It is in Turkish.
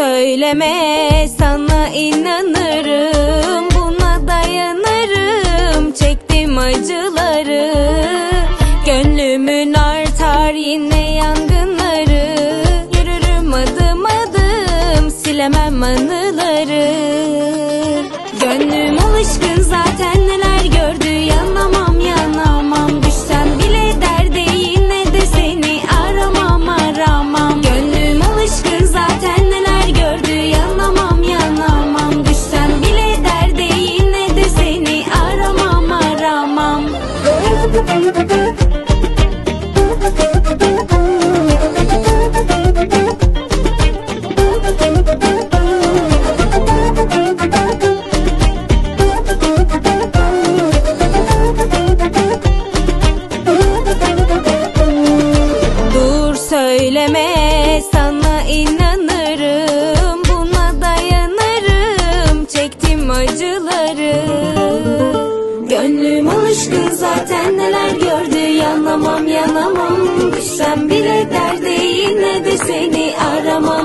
söyleme, sana inanırım, buna dayanırım, çektim acıları. Gönlümün artar yine yangınları, yürürüm adım adım, silemem anıları. Gönlüm alışkın zaten, neler gördü, yanamam yanamam. Düşsem bile derde, yine de seni aramam aramam. Gönlüm alışkın zaten, neler gördü, yanamam yanamam. Düşsem bile derde, yine de seni aramam aramam. Söyleme, sana inanırım, buna dayanırım, çektim acıları. Gönlüm alışkın zaten, neler gördü, yanamam yanamam. Düşsem bile derde, yine de seni aramam.